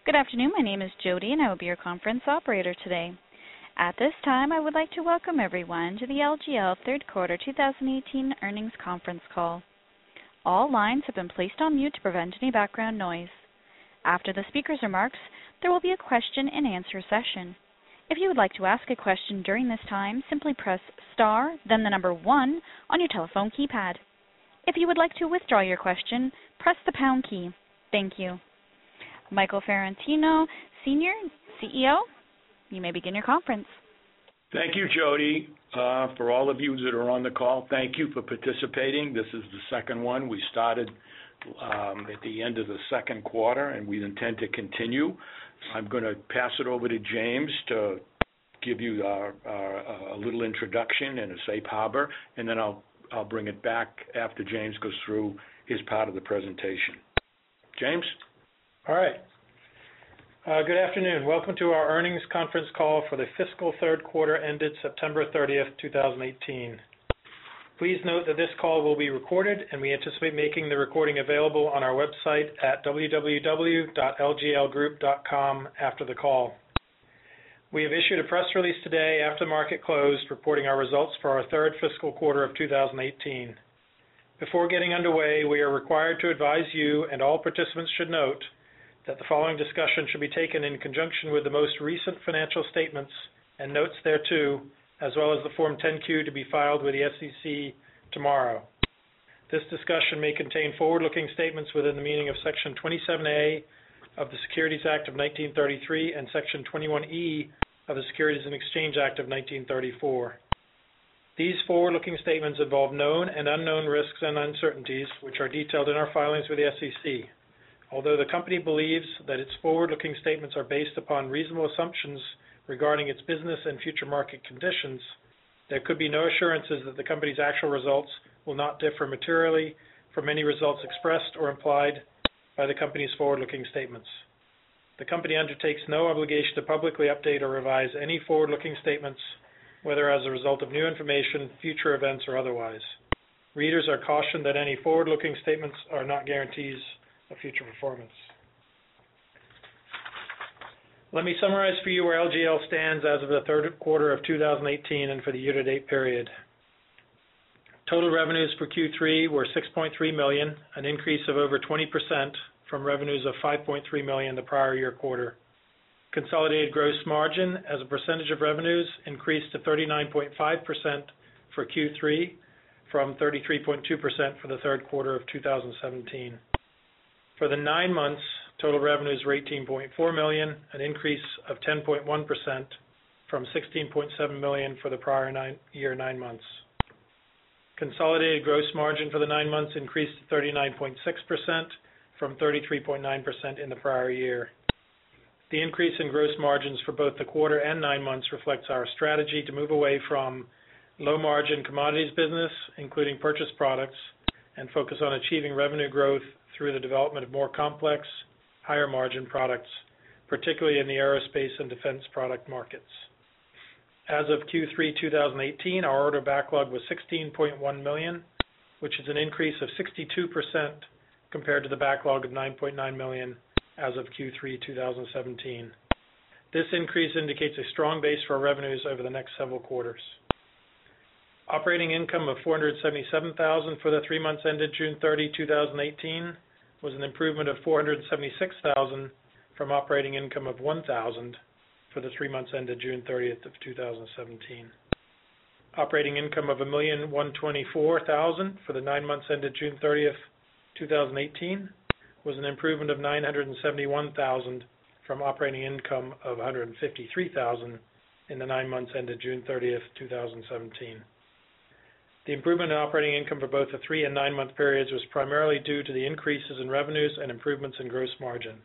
Good afternoon. My name is Jody, and I will be your conference operator today. At this time, I would like to welcome everyone to the LGL Third Quarter 2018 Earnings Conference Call. All lines have been placed on mute to prevent any background noise. After the speaker's remarks, there will be a question-and-answer session. If you would like to ask a question during this time, simply press star, then the number 1 on your telephone keypad. If you would like to withdraw your question, press the pound key. Thank you. Michael Ferrantino, Sr., CEO, you may begin your conference. Thank you, Jody. For all of you that are on the call, thank you for participating. This is the second one. We started at the end of the second quarter, and we intend to continue. I'm going to pass it over to James to give you a little introduction and a safe harbor, and then I'll bring it back after James goes through his part of the presentation. James? All right. Good afternoon. Welcome to our earnings conference call for the fiscal third quarter ended September 30th, 2018. Please note that this call will be recorded, and we anticipate making the recording available on our website at www.lglgroup.com after the call. We have issued a press release today after the market closed reporting our results for our third fiscal quarter of 2018. Before getting underway, we are required to advise you, and all participants should note, that the following discussion should be taken in conjunction with the most recent financial statements and notes thereto, as well as the Form 10-Q to be filed with the SEC tomorrow. This discussion may contain forward-looking statements within the meaning of Section 27A of the Securities Act of 1933 and Section 21E of the Securities and Exchange Act of 1934. These forward-looking statements involve known and unknown risks and uncertainties, which are detailed in our filings with the SEC. Although the company believes that its forward-looking statements are based upon reasonable assumptions regarding its business and future market conditions, there could be no assurances that the company's actual results will not differ materially from any results expressed or implied by the company's forward-looking statements. The company undertakes no obligation to publicly update or revise any forward-looking statements, whether as a result of new information, future events, or otherwise. Readers are cautioned that any forward-looking statements are not guarantees of future performance. Let me summarize for you where LGL stands as of the third quarter of 2018 and for the year-to-date period. Total revenues for Q3 were $6.3 million, an increase of over 20% from revenues of $5.3 million the prior year quarter. Consolidated gross margin as a percentage of revenues increased to 39.5% for Q3 from 33.2% for the third quarter of 2017. For the 9 months, total revenues were $18.4 million, an increase of 10.1% from $16.7 million for the prior 9 months. Consolidated gross margin for the 9 months increased to 39.6% from 33.9% in the prior year. The increase in gross margins for both the quarter and 9 months reflects our strategy to move away from low-margin commodities business, including purchased products, and focus on achieving revenue growth through the development of more complex, higher-margin products, particularly in the aerospace and defense product markets. As of Q3 2018, our order backlog was $16.1 million, which is an increase of 62% compared to the backlog of $9.9 million as of Q3 2017. This increase indicates a strong base for our revenues over the next several quarters. Operating income of $477,000 for the 3 months ended June 30, 2018, was an improvement of $476,000 from operating income of $1,000 for the 3 months ended June 30th of 2017. Operating income of $1,124,000 for the 9 months ended June 30th, 2018, was an improvement of $971,000 from operating income of $153,000 in the 9 months ended June 30th, 2017. The improvement in operating income for both the 3 and 9 month periods was primarily due to the increases in revenues and improvements in gross margin.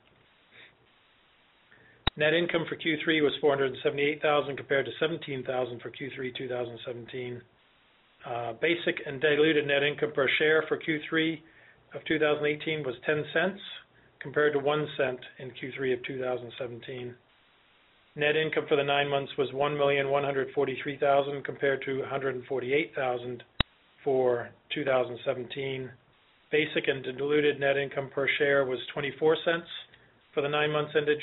Net income for Q3 was $478,000 compared to $17,000 for Q3 2017. Basic and diluted net income per share for Q3 of 2018 was 10 cents compared to 1 cent in Q3 of 2017. Net income for the 9 months was $1,143,000 compared to $148,000 for 2017. Basic and diluted net income per share was 24 cents for the 9 months ended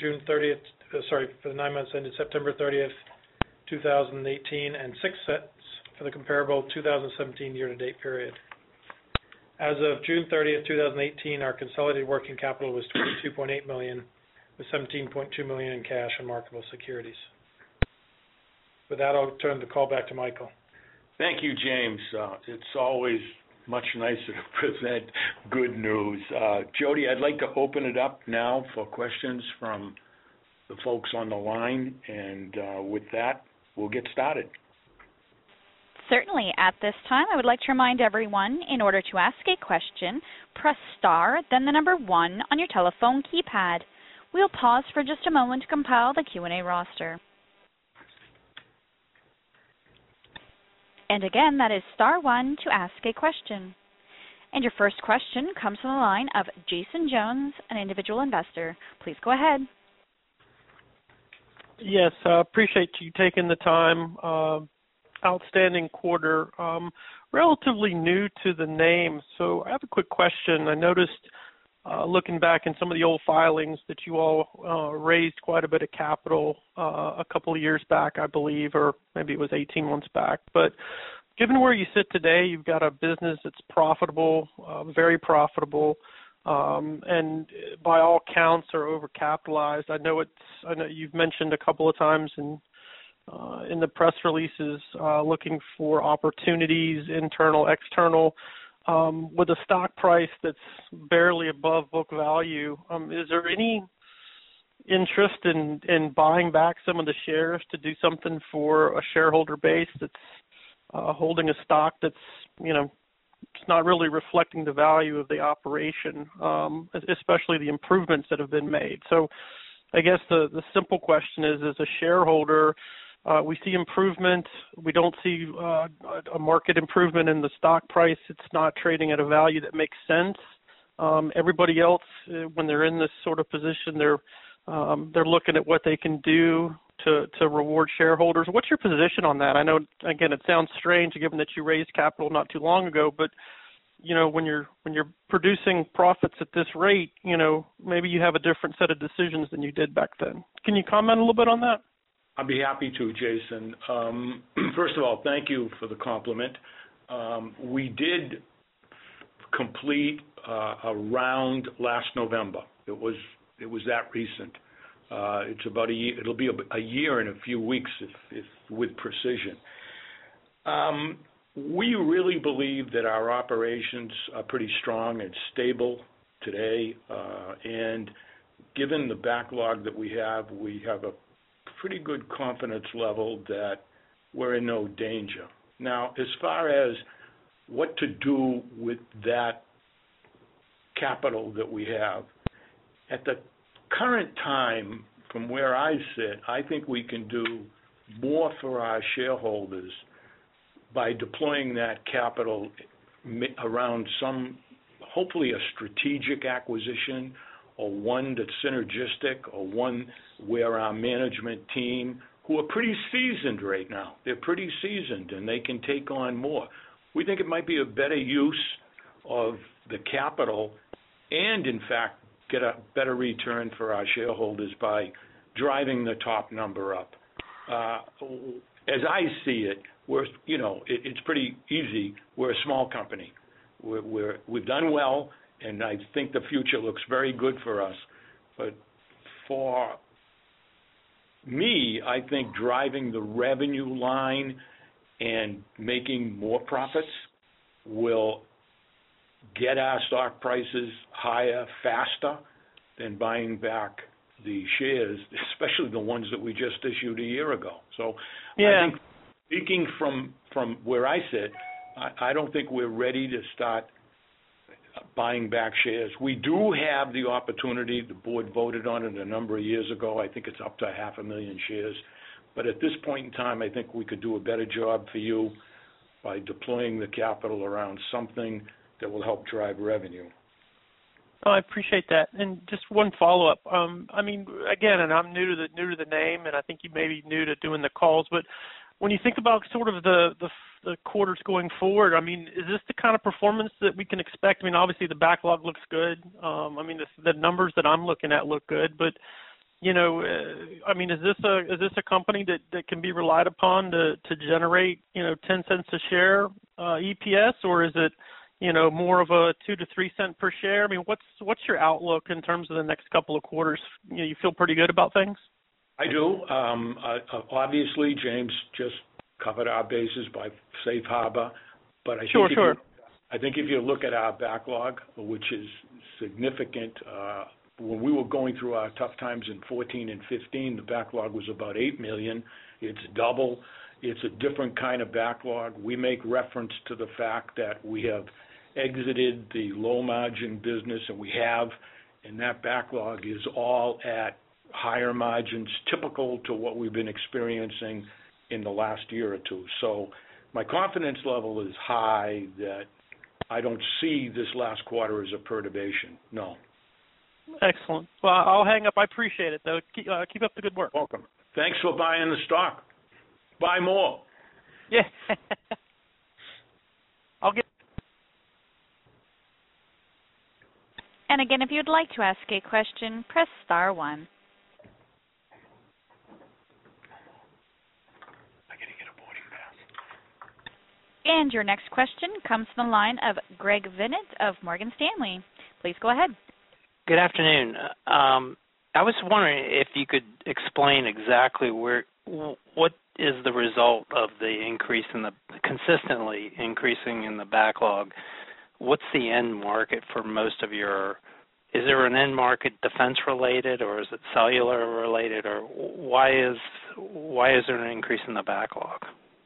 September 30th, 2018, and 6 cents for the comparable 2017 year-to-date period. As of June 30th, 2018, our consolidated working capital was $22.8 million, with $17.2 million in cash and marketable securities. With that, I'll turn the call back to Michael. Thank you, James. It's always much nicer to present good news. Jody, I'd like to open it up now for questions from the folks on the line, and with that, we'll get started. Certainly. At this time, I would like to remind everyone, in order to ask a question, press star, then the number 1 on your telephone keypad. We'll pause for just a moment to compile the Q&A roster. And again, that is star 1 to ask a question. And your first question comes from the line of Jason Jones, an individual investor. Please go ahead. Yes, I appreciate you taking the time. Outstanding quarter. Relatively new to the name, so I have a quick question. I noticed, looking back in some of the old filings, that you all raised quite a bit of capital a couple of years back, I believe, or maybe it was 18 months back. But given where you sit today, you've got a business that's profitable, very profitable, and by all counts are overcapitalized. I know you've mentioned a couple of times in the press releases looking for opportunities, internal, external. With a stock price that's barely above book value, is there any interest in buying back some of the shares to do something for a shareholder base that's holding a stock that's, it's not really reflecting the value of the operation, especially the improvements that have been made? So I guess the simple question is, as a shareholder, we see improvement. We don't see a market improvement in the stock price. It's not trading at a value that makes sense. Everybody else, when they're in this sort of position, they're looking at what they can do to reward shareholders. What's your position on that? I know, again, it sounds strange given that you raised capital not too long ago, but when you're producing profits at this rate, maybe you have a different set of decisions than you did back then. Can you comment a little bit on that? I'd be happy to, Jason. First of all, thank you for the compliment. We did complete a round last November. It was that recent. It's about a year. It'll be a year in a few weeks, if with precision. We really believe that our operations are pretty strong and stable today, and given the backlog that we have a pretty good confidence level that we're in no danger. Now, as far as what to do with that capital that we have, at the current time, from where I sit, I think we can do more for our shareholders by deploying that capital around hopefully a strategic acquisition, or one that's synergistic, or one where our management team, who are pretty seasoned right now, they're pretty seasoned and they can take on more. We think it might be a better use of the capital and, in fact, get a better return for our shareholders by driving the top number up. As I see it, it's pretty easy. We're a small company. We've done well, and I think the future looks very good for us. But for me, I think driving the revenue line and making more profits will get our stock prices higher faster than buying back the shares, especially the ones that we just issued a year ago. So yeah. I think, speaking from where I sit, I don't think we're ready to start buying back shares. We do have the opportunity. The board voted on it a number of years ago. I think it's up to 500,000 shares. But at this point in time, I think we could do a better job for you by deploying the capital around something that will help drive revenue. Oh, I appreciate that. And just one follow-up. Again, and I'm new to the name, and I think you may be new to doing the calls, but when you think about sort of the quarters going forward, I mean, is this the kind of performance that we can expect? I mean, obviously the backlog looks good. I mean, the numbers that I'm looking at look good, but I mean, is this a company that can be relied upon to generate 10 cents a share EPS, or is it more of a 2 to 3 cent per share? I mean, what's your outlook in terms of the next couple of quarters? You feel pretty good about things? I do. Obviously, James just covered our bases by safe harbor, but I think I think if you look at our backlog, which is significant, when we were going through our tough times in 14 and 15, the backlog was about $8 million. It's double. It's a different kind of backlog. We make reference to the fact that we have exited the low-margin business, and that backlog is all at higher margins, typical to what we've been experiencing in the last year or two. So my confidence level is high that I don't see this last quarter as a perturbation. No. Excellent. Well, I'll hang up. I appreciate it, though. Keep up the good work. Welcome. Thanks for buying the stock. Buy more. Yeah. I'll get. And again, if you'd like to ask a question, press star 1. And your next question comes from the line of Greg Venit of Morgan Stanley. Please go ahead. Good afternoon. I was wondering if you could explain exactly what is the result of the increase consistently increasing in the backlog. What's the end market for most of is there an end market defense related, or is it cellular related, or why is there an increase in the backlog?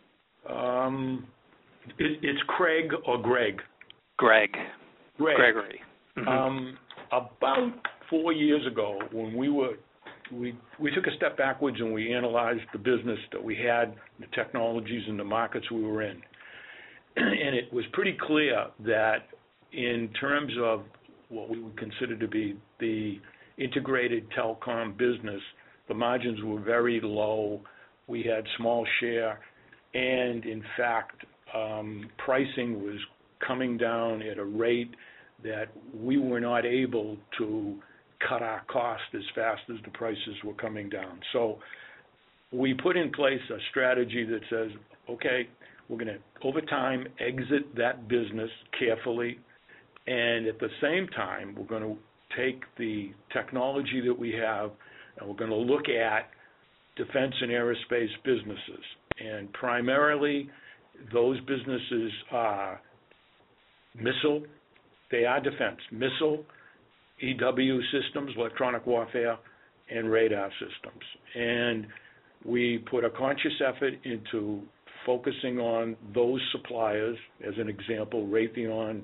It's Craig or Greg? Greg. Gregory. Mm-hmm. About 4 years ago, when we took a step backwards and we analyzed the business that we had, the technologies and the markets we were in, and it was pretty clear that in terms of what we would consider to be the integrated telecom business, the margins were very low. We had small share, and in fact, pricing was coming down at a rate that we were not able to cut our cost as fast as the prices were coming down. So we put in place a strategy that says, okay, we're going to, over time, exit that business carefully, and at the same time, we're going to take the technology that we have, and we're going to look at defense and aerospace businesses. And primarily, those businesses are missile. They are defense. Missile, EW systems, electronic warfare, and radar systems. And we put a conscious effort into focusing on those suppliers, as an example, Raytheon,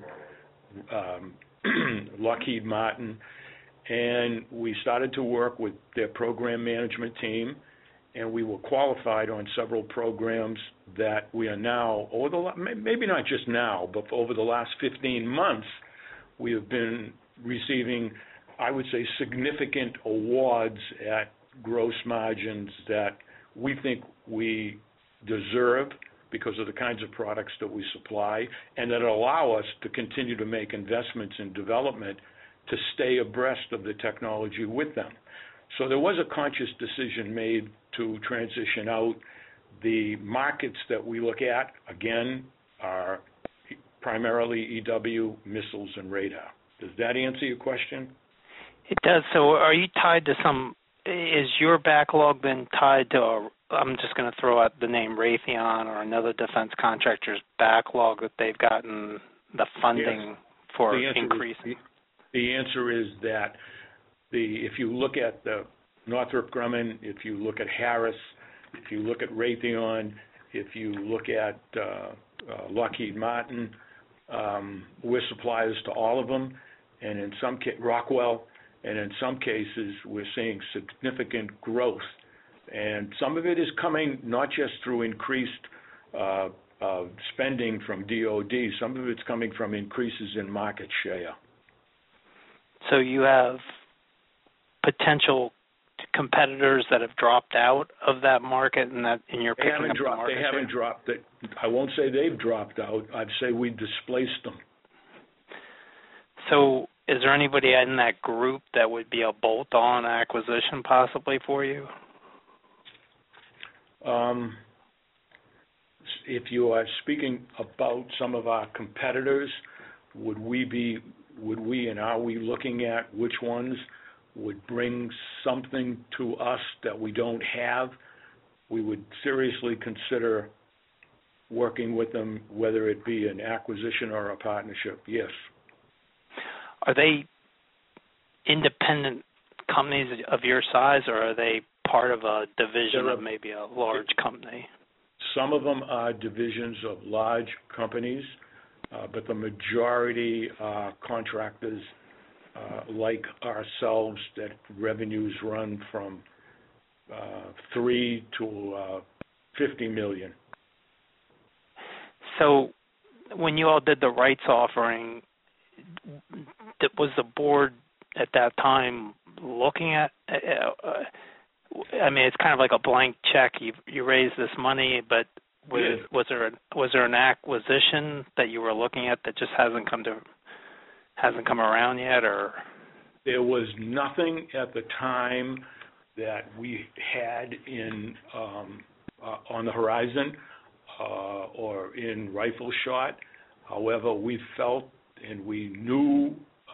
Lockheed Martin, and we started to work with their program management team, and we were qualified on several programs that we are now, maybe not just now, but over the last 15 months, we have been receiving, I would say, significant awards at gross margins that we think we deserve because of the kinds of products that we supply, and that allow us to continue to make investments in development to stay abreast of the technology with them. So there was a conscious decision made to transition out. The markets that we look at, again, are primarily EW, missiles, and radar. Does that answer your question? It does. So are you tied to is your backlog been tied to I'm just going to throw out the name Raytheon or another defense contractor's backlog that they've gotten the funding for increasing? The answer is that if you look at the Northrop Grumman, if you look at Harris, if you look at Raytheon, if you look at Lockheed Martin, we're suppliers to all of them, and in some Rockwell, and in some cases we're seeing significant growth. And some of it is coming not just through increased spending from DOD, some of it's coming from increases in market share. So you have potential to competitors that have dropped out of that market, and you're They picking haven't up the dropped. market They haven't share? dropped. I won't say they've dropped out. I'd say we displaced them. So is there anybody in that group that would be a bolt-on acquisition possibly for you? If you are speaking about some of our competitors, would we and are we looking at which ones would bring something to us that we don't have? We would seriously consider working with them, whether it be an acquisition or a partnership, yes. Are they independent companies of your size, or are they part of a division of maybe a large company? Some of them are divisions of large companies, but the majority are contractors like ourselves that revenues run from $3 to $50 million. So when you all did the rights offering, was the board at that time looking at, I mean, it's kind of like a blank check. You raised this money, but was there an acquisition that you were looking at that just hasn't come around yet, or? There was nothing at the time that we had on the horizon or in rifle shot. However, we felt and we knew,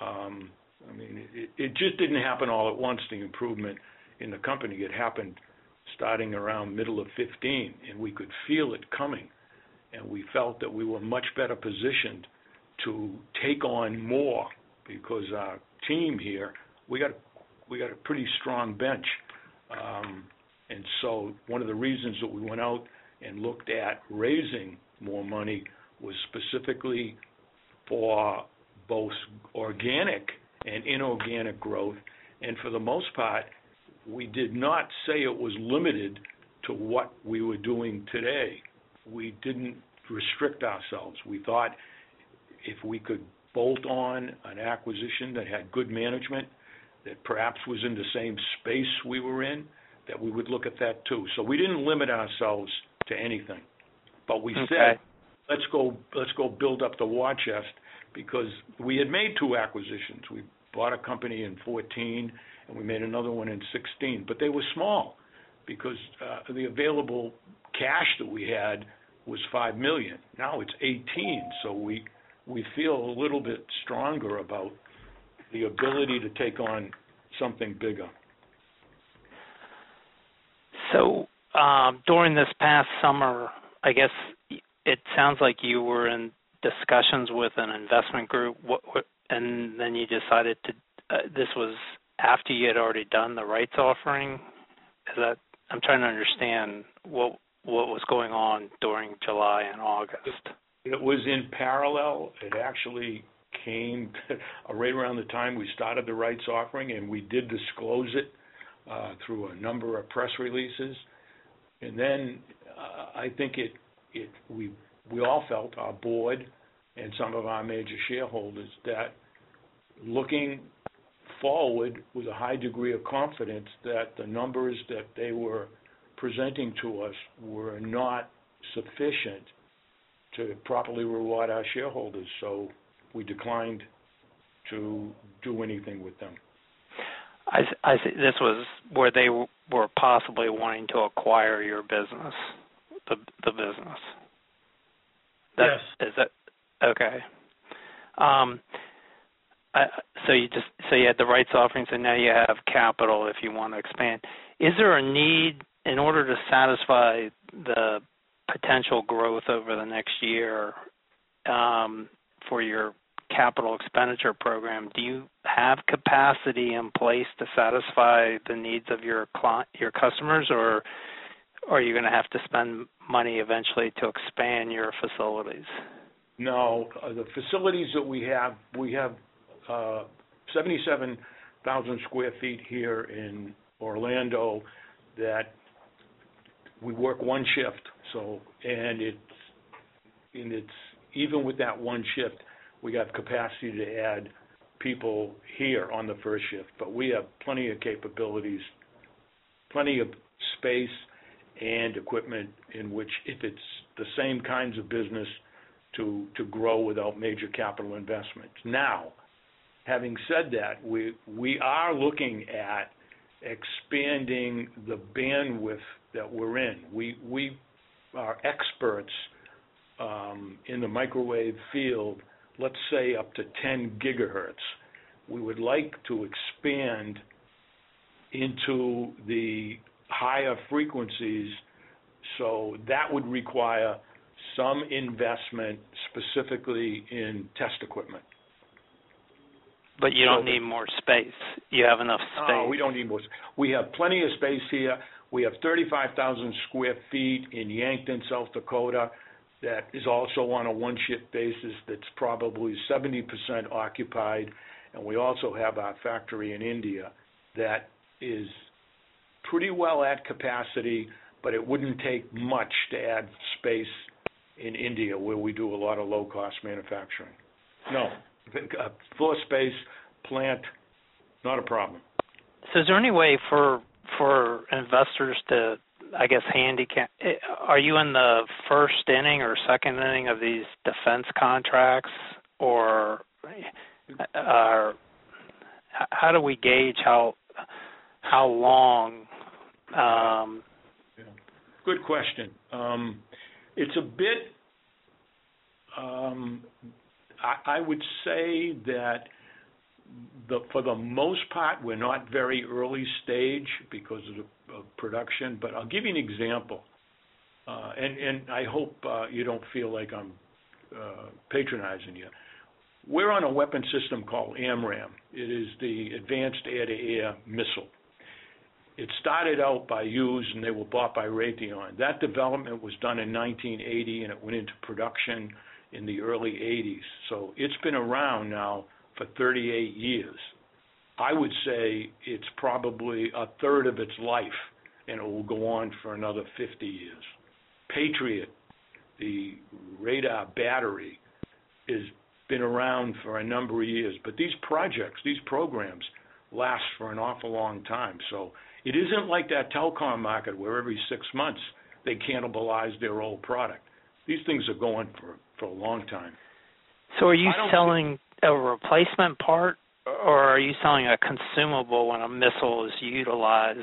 it just didn't happen all at once, the improvement in the company. It happened starting around middle of 15, and we could feel it coming. And we felt that we were much better positioned to take on more because our team here, we got a pretty strong bench. And so one of the reasons that we went out and looked at raising more money was specifically for both organic and inorganic growth. And for the most part, we did not say it was limited to what we were doing today. We didn't restrict ourselves. We thought if we could bolt on an acquisition that had good management, that perhaps was in the same space we were in, that we would look at that too. So we didn't limit ourselves to anything. But we said, let's go build up the war chest, because we had made 2 acquisitions. We bought a company in 14, and we made another one in 16. But they were small because the available cash that we had was $5 million. Now it's 18, so we feel a little bit stronger about the ability to take on something bigger. So during this past summer, I guess it sounds like you were in discussions with an investment group, and then you decided to, this was after you had already done the rights offering? I'm trying to understand what was going on during July and August. It was in parallel. It actually came right around the time we started the rights offering, and we did disclose it through a number of press releases. And then I think we all felt, our board and some of our major shareholders, that looking forward with a high degree of confidence that the numbers that they were presenting to us were not sufficient to properly reward our shareholders. So we declined to do anything with them. I see. This was where they were possibly wanting to acquire your business, the business. Yes. Is that okay? So you had the rights offerings, and now you have capital if you want to expand. Is there a need in order to satisfy the potential growth over the next year for your capital expenditure program? Do you have capacity in place to satisfy the needs of your customers, or are you going to have to spend money eventually to expand your facilities? No, the facilities that we have 77,000 square feet here in Orlando that we work one shift. So, and it's even with that one shift, we got capacity to add people here on the first shift. But we have plenty of capabilities plenty of space and equipment in which, if it's the same kinds of business, to grow without major capital investments. Now, having said that, we are looking at expanding the bandwidth that we're in. We are experts in the microwave field, let's say up to 10 gigahertz. We would like to expand into the higher frequencies, so that would require some investment specifically in test equipment. But you don't need more space. You have enough space. No, we don't need more. We have plenty of space here. We have 35,000 square feet in Yankton, South Dakota, that is also on a one-shift basis that's probably 70% occupied. And we also have our factory in India that is pretty well at capacity, but it wouldn't take much to add space in India, where we do a lot of low-cost manufacturing. No, floor space, plant, not a problem. So is there any way for investors to, I guess, handicap? Are you in the first inning or second inning of these defense contracts, or how do we gauge how long? Good question. It's a bit, I would say that for the most part, we're not very early stage because of production, but I'll give you an example. And I hope you don't feel like I'm patronizing you. We're on a weapon system called AMRAAM. It is the Advanced Air-to-Air Missile. It started out by Hughes, and they were bought by Raytheon. That development was done in 1980, and it went into production in the early 80s. So it's been around now for 38 years. I would say it's probably a third of its life, and it will go on for another 50 years. Patriot, the radar battery, has been around for a number of years. But these projects, these programs, last for an awful long time. So it isn't like that telecom market where every 6 months they cannibalize their old product. These things are going for a long time. So are you selling a replacement part, or are you selling a consumable when a missile is utilized?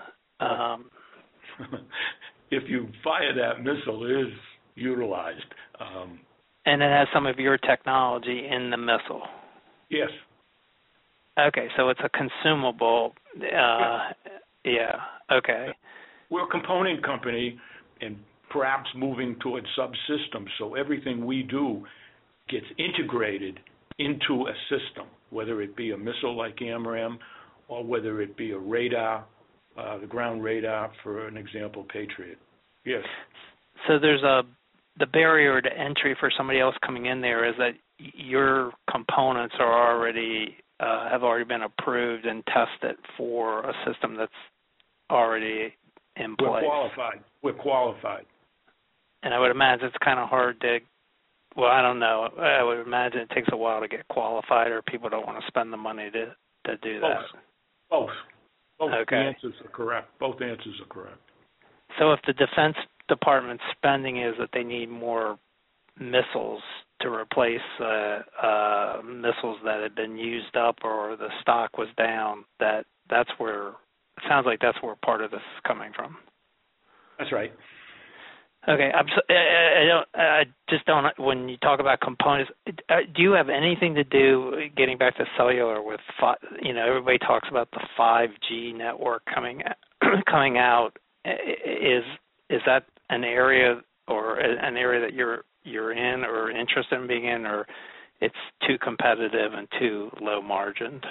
If you fire that missile, it is utilized. And it has some of your technology in the missile? Yes. Okay, so it's a consumable. Yeah, okay. We're a component company and perhaps moving towards subsystems, so everything we do gets integrated into a system, whether it be a missile like AMRAAM or whether it be a radar, the ground radar, for an example, Patriot. Yes. So there's the barrier to entry for somebody else coming in there is that your components are already have already been approved and tested for a system that's already in place. We're qualified. And I would imagine it's kind of hard to, well, I don't know. I would imagine it takes a while to get qualified, or people don't want to spend the money to do that. Both. Okay. Answers are correct. Both answers are correct. So if the Defense Department's spending is that they need more missiles to replace missiles that had been used up or the stock was down, that's where it sounds like that's where part of this is coming from. That's right. Okay, I just don't. When you talk about components, do you have anything to do? Getting back to cellular, with everybody talks about the 5G network coming out. Is that an area or an area that you're in or interested in being in, or it's too competitive and too low margined?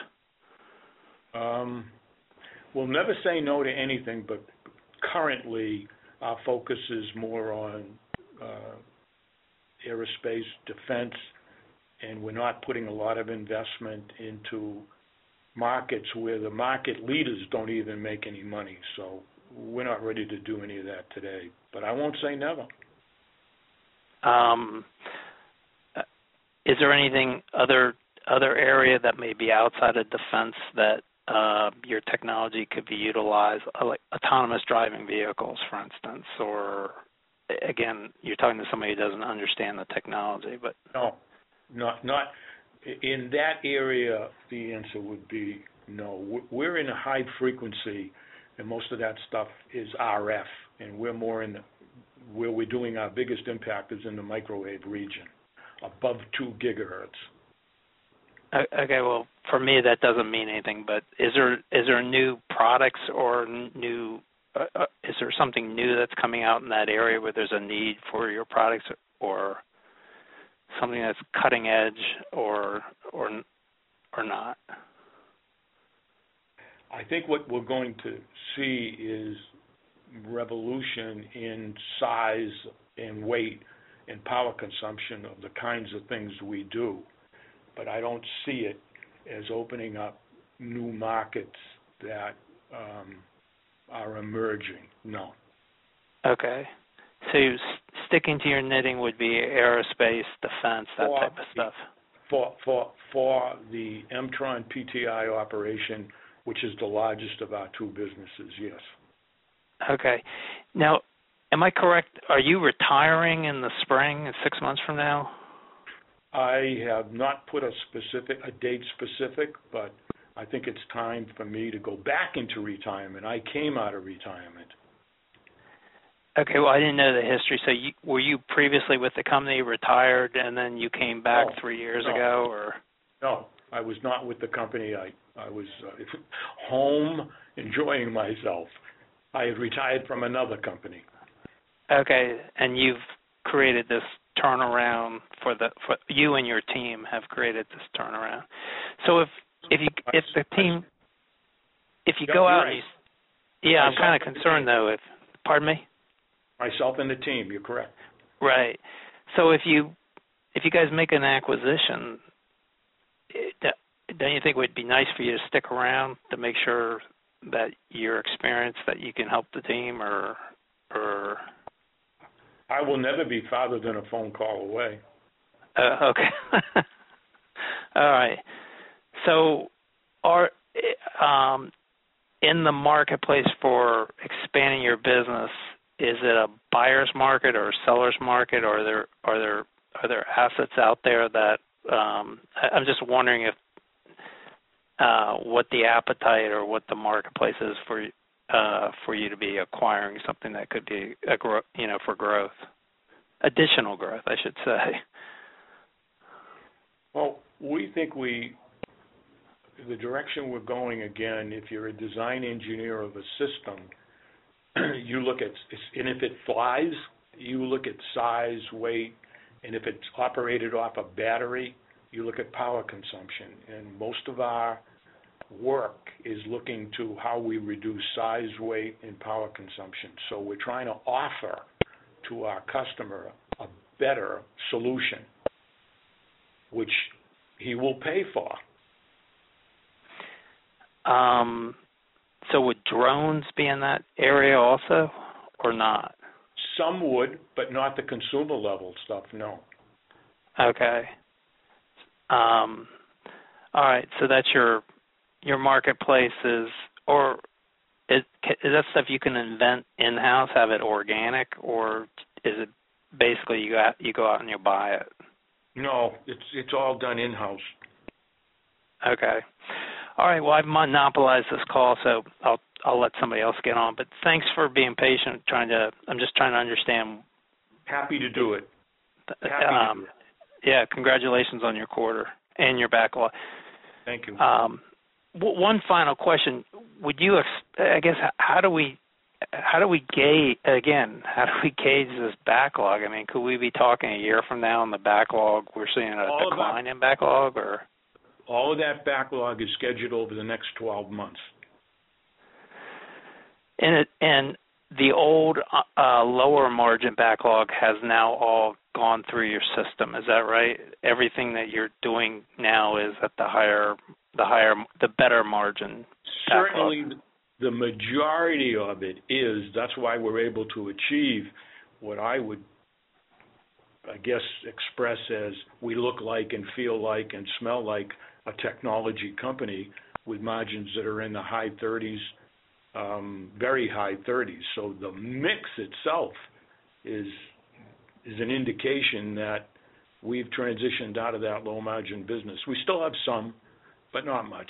We'll never say no to anything, but currently our focus is more on aerospace, defense, and we're not putting a lot of investment into markets where the market leaders don't even make any money. So we're not ready to do any of that today, but I won't say never. Is there anything other area that may be outside of defense that your technology could be utilized, like autonomous driving vehicles, for instance, or again, you're talking to somebody who doesn't understand the technology, but No, not in that area. The answer would be no. We're in a high frequency, and most of that stuff is RF, and we're more in where we're doing our biggest impact is in the microwave region, above 2 gigahertz. Okay, well, for me that doesn't mean anything. But is there new products or new? Is there something new that's coming out in that area where there's a need for your products, or something that's cutting edge, or not? I think what we're going to see is revolution in size and weight and power consumption of the kinds of things we do. But I don't see it as opening up new markets that are emerging. No. Okay. So sticking to your knitting would be aerospace, defense, that type of stuff. For the Mtron PTI operation, which is the largest of our two businesses, yes. Okay. Now, am I correct? Are you retiring in the spring, 6 months from now? I have not put a date specific, but I think it's time for me to go back into retirement. I came out of retirement. Okay, well, I didn't know the history. So were you previously with the company, retired, and then you came back 3 years ago? Or No, I was not with the company. I was home enjoying myself. I had retired from another company. Okay, and you've created this turnaround for you and your team have created this turnaround. So if you go out, right. I'm kind of concerned though. Pardon me. Myself and the team. You're correct. Right. So if you guys make an acquisition, don't you think it would be nice for you to stick around to make sure that you're experienced, that you can help the team, or? I will never be farther than a phone call away. Okay. All right. So, in the marketplace for expanding your business, is it a buyer's market or a seller's market, or are there assets out there that I'm just wondering if what the appetite or what the marketplace is for you to be acquiring something that could be for growth, additional growth, I should say. Well, we think the direction we're going, again, if you're a design engineer of a system, you look at, and if it flies, you look at size, weight, and if it's operated off a battery, you look at power consumption. And most of our work is looking to how we reduce size, weight, and power consumption. So we're trying to offer to our customer a better solution, which he will pay for. So would drones be in that area also, or not? Some would, but not the consumer level stuff, no. Okay. All right, so that's your marketplaces, or is that stuff you can invent in-house, have it organic, or is it basically you go out and you buy it? No, it's all done in-house. Okay. All right, well, I've monopolized this call, so I'll let somebody else get on. But thanks for being patient. I'm just trying to understand. Happy to do it. Happy to do it. Yeah, congratulations on your quarter and your backlog. Thank you. One final question: would you, I guess, how do we gauge this backlog? I mean, could we be talking a year from now in the backlog we're seeing a decline in backlog, or? All of that backlog is scheduled over the next 12 months. And the old lower margin backlog has now all gone through your system. Is that right? Everything that you're doing now is at the better margin backlog. Certainly, the majority of it is. That's why we're able to achieve what I would, I guess, express as we look like and feel like and smell like a technology company with margins that are in the high 30s, very high 30s. So the mix itself is an indication that we've transitioned out of that low margin business. We still have some, but not much.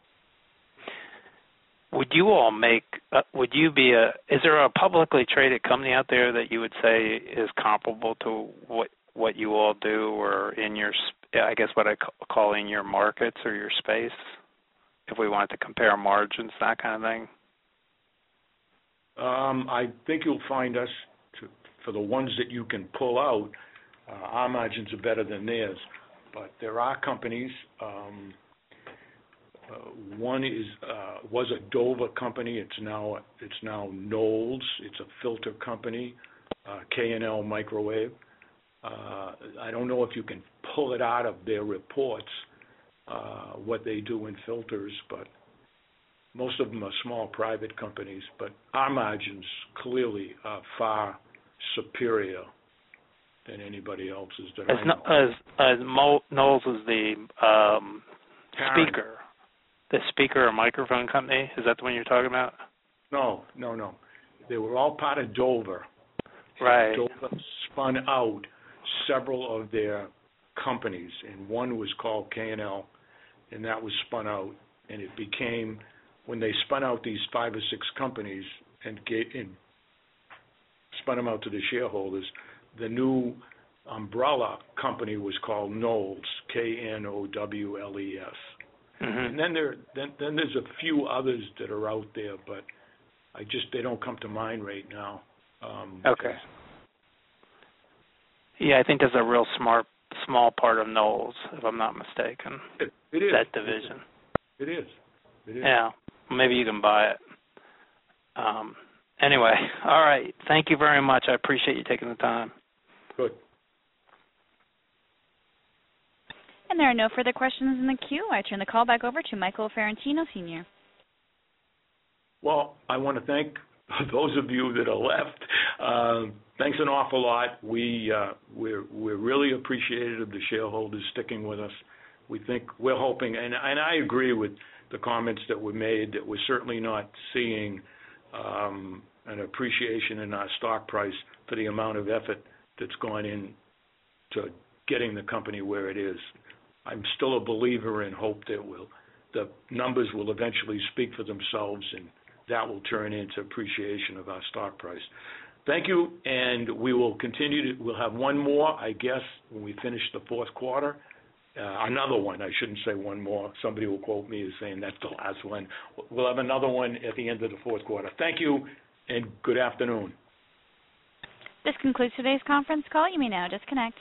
Would you all is there a publicly traded company out there that you would say is comparable to what you all do, or in your, I guess what I call in your markets or your space, if we wanted to compare margins, that kind of thing? I think you'll find us, for the ones that you can pull out, our margins are better than theirs. But there are companies. One was a Dover company. It's now Knowles. It's a filter company, K&L Microwave. I don't know if you can pull it out of their reports, what they do in filters, but most of them are small private companies. But our margins clearly are far superior than anybody else's that I know. Knowles is the speaker. The speaker or microphone company? Is that the one you're talking about? No. They were all part of Dover. Right. Dover spun out several of their companies, and one was called K&L, and that was spun out. And it became, when they spun out these 5 or 6 companies and spun them out to the shareholders, the new umbrella company was called Knowles, Knowles. Mm-hmm. And then there's a few others that are out there, but they don't come to mind right now. Okay. Yeah, I think there's a real small part of Knowles, if I'm not mistaken. It is. That division. It is. Yeah. Maybe you can buy it. Anyway, all right. Thank you very much. I appreciate you taking the time. Good. And there are no further questions in the queue. I turn the call back over to Michael Ferrantino, Sr. Well, I want to thank those of you that are left. Thanks an awful lot. We're really appreciative of the shareholders sticking with us. We're hoping, and I agree with the comments that were made, that we're certainly not seeing an appreciation in our stock price for the amount of effort that's gone in to getting the company where it is. I'm still a believer and hope that the numbers will eventually speak for themselves, and that will turn into appreciation of our stock price. Thank you, and we will continue we'll have one more, I guess, when we finish the fourth quarter. Another one, I shouldn't say one more. Somebody will quote me as saying that's the last one. We'll have another one at the end of the fourth quarter. Thank you, and good afternoon. This concludes today's conference call. You may now disconnect.